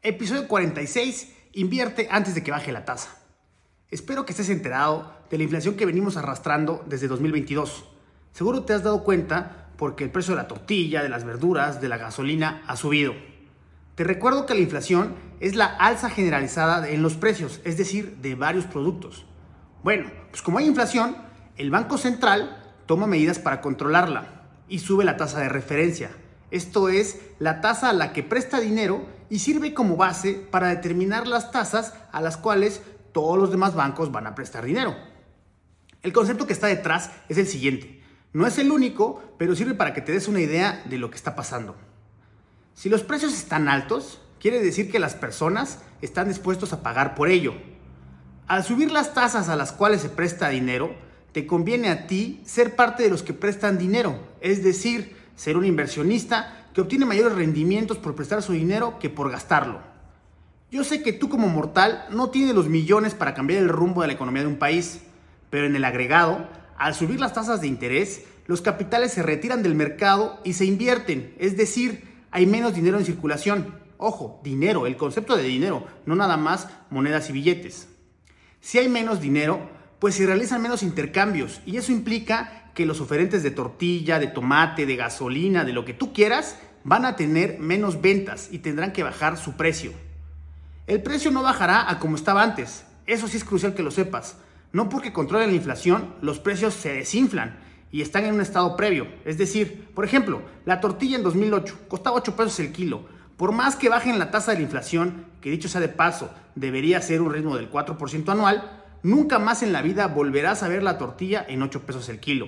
Episodio 46. Invierte antes de que baje la tasa. Espero que estés enterado de la inflación que venimos arrastrando desde 2022. Seguro te has dado cuenta porque el precio de la tortilla, de las verduras, de la gasolina ha subido. Te recuerdo que la inflación es la alza generalizada en los precios, es decir, de varios productos. Bueno, pues como hay inflación, el Banco Central toma medidas para controlarla y sube la tasa de referencia. Esto es la tasa a la que presta dinero y sirve como base para determinar las tasas a las cuales todos los demás bancos van a prestar dinero. El concepto que está detrás es el siguiente. No es el único, pero sirve para que te des una idea de lo que está pasando. Si los precios están altos, quiere decir que las personas están dispuestos a pagar por ello. Al subir las tasas a las cuales se presta dinero, te conviene a ti ser parte de los que prestan dinero, es decir, ser un inversionista que obtiene mayores rendimientos por prestar su dinero que por gastarlo. Yo sé que tú como mortal no tienes los millones para cambiar el rumbo de la economía de un país, pero en el agregado, al subir las tasas de interés, los capitales se retiran del mercado y se invierten, es decir, hay menos dinero en circulación. Ojo, dinero, el concepto de dinero, no nada más monedas y billetes. Si hay menos dinero, pues se realizan menos intercambios y eso implica que los oferentes de tortilla, de tomate, de gasolina, de lo que tú quieras, van a tener menos ventas y tendrán que bajar su precio. El precio no bajará a como estaba antes, eso sí es crucial que lo sepas. No porque controlen la inflación, los precios se desinflan y están en un estado previo. Es decir, por ejemplo, la tortilla en 2008 costaba 8 pesos el kilo. Por más que bajen la tasa de la inflación, que dicho sea de paso, debería ser un ritmo del 4% anual, nunca más en la vida volverás a ver la tortilla en 8 pesos el kilo.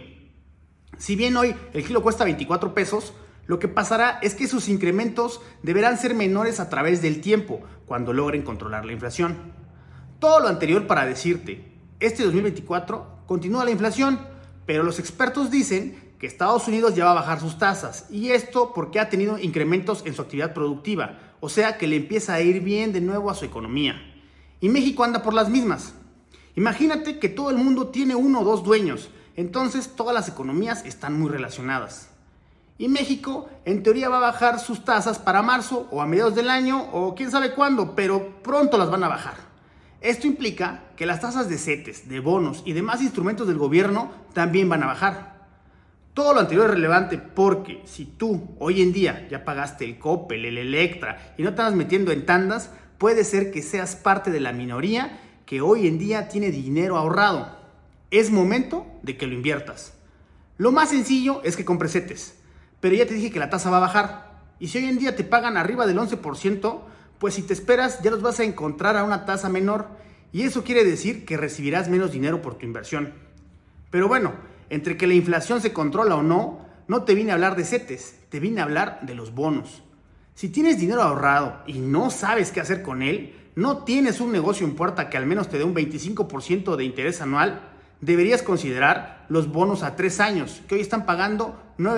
Si bien hoy el kilo cuesta 24 pesos, lo que pasará es que sus incrementos deberán ser menores a través del tiempo, cuando logren controlar la inflación. Todo lo anterior para decirte, este 2024 continúa la inflación, pero los expertos dicen que Estados Unidos ya va a bajar sus tasas, y esto porque ha tenido incrementos en su actividad productiva, o sea que le empieza a ir bien de nuevo a su economía. Y México anda por las mismas. Imagínate que todo el mundo tiene uno o dos dueños, entonces todas las economías están muy relacionadas. Y México en teoría va a bajar sus tasas para marzo o a mediados del año o quién sabe cuándo, pero pronto las van a bajar. Esto implica que las tasas de CETES, de bonos y demás instrumentos del gobierno también van a bajar. Todo lo anterior es relevante porque si tú hoy en día ya pagaste el Coppel, el Electra y no te vas metiendo en tandas, puede ser que seas parte de la minoría que hoy en día tiene dinero ahorrado. Es momento de que lo inviertas. Lo más sencillo es que compres CETES, pero ya te dije que la tasa va a bajar. Y si hoy en día te pagan arriba del 11%, pues si te esperas ya los vas a encontrar a una tasa menor y eso quiere decir que recibirás menos dinero por tu inversión. Pero bueno, entre que la inflación se controla o no, no te vine a hablar de CETES, te vine a hablar de los bonos. Si tienes dinero ahorrado y no sabes qué hacer con él, no tienes un negocio en puerta que al menos te dé un 25% de interés anual, deberías considerar los bonos a 3 años, que hoy están pagando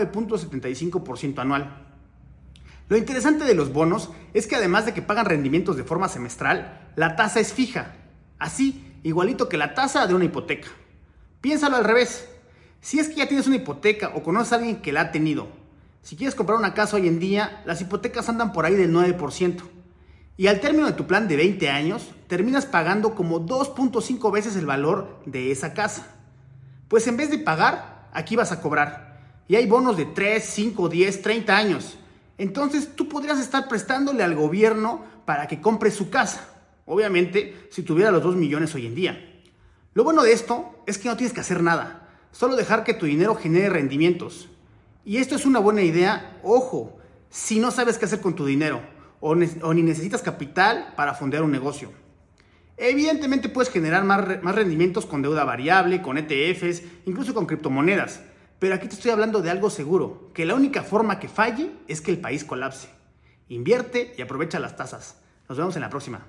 9.75% anual. Lo interesante de los bonos es que además de que pagan rendimientos de forma semestral, la tasa es fija, así igualito que la tasa de una hipoteca. Piénsalo al revés, si es que ya tienes una hipoteca o conoces a alguien que la ha tenido, si quieres comprar una casa hoy en día, las hipotecas andan por ahí del 9%. Y al término de tu plan de 20 años, terminas pagando como 2.5 veces el valor de esa casa. Pues en vez de pagar, aquí vas a cobrar. Y hay bonos de 3, 5, 10, 30 años. Entonces tú podrías estar prestándole al gobierno para que compre su casa. Obviamente, si tuviera los 2 millones hoy en día. Lo bueno de esto es que no tienes que hacer nada. Solo dejar que tu dinero genere rendimientos. Y esto es una buena idea, ojo, si no sabes qué hacer con tu dinero. O ni necesitas capital para fondear un negocio. Evidentemente puedes generar más rendimientos con deuda variable, con ETFs, incluso con criptomonedas. Pero aquí te estoy hablando de algo seguro, que la única forma que falle es que el país colapse. Invierte y aprovecha las tasas. Nos vemos en la próxima.